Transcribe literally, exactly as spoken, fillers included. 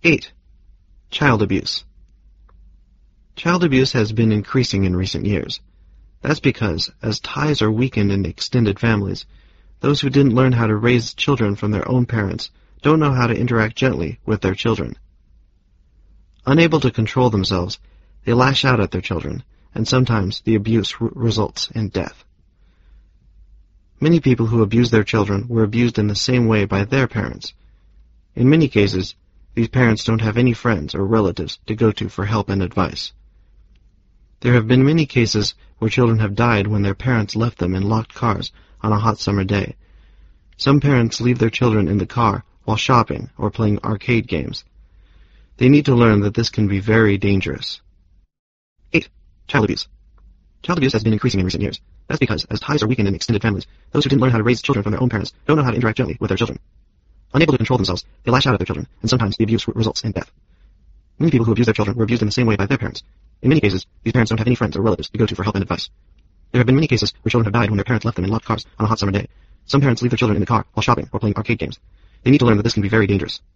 eight. Child abuse. Child abuse has been increasing in recent years. That's because, as ties are weakened in extended families, those who didn't learn how to raise children from their own parents don't know how to interact gently with their children. Unable to control themselves, they lash out at their children, and sometimes the abuse r- results in death. Many people who abuse their children were abused in the same way by their parents. In many cases, these parents don't have any friends or relatives to go to for help and advice. There have been many cases where children have died when their parents left them in locked cars on a hot summer day. Some parents leave their children in the car while shopping or playing arcade games. They need to learn that this can be very dangerous. eight. Child abuse. Child abuse has been increasing in recent years. That's because, as ties are weakened in extended families, those who didn't learn how to raise children from their own parents don't know how to interact gently with their children. Unable to control themselves, they lash out at their children, and sometimes the abuse r- results in death. Many people who abuse their children were abused in the same way by their parents. In many cases, these parents don't have any friends or relatives to go to for help and advice. There have been many cases where children have died when their parents left them in locked cars on a hot summer day. Some parents leave their children in the car while shopping or playing arcade games. They need to learn that this can be very dangerous.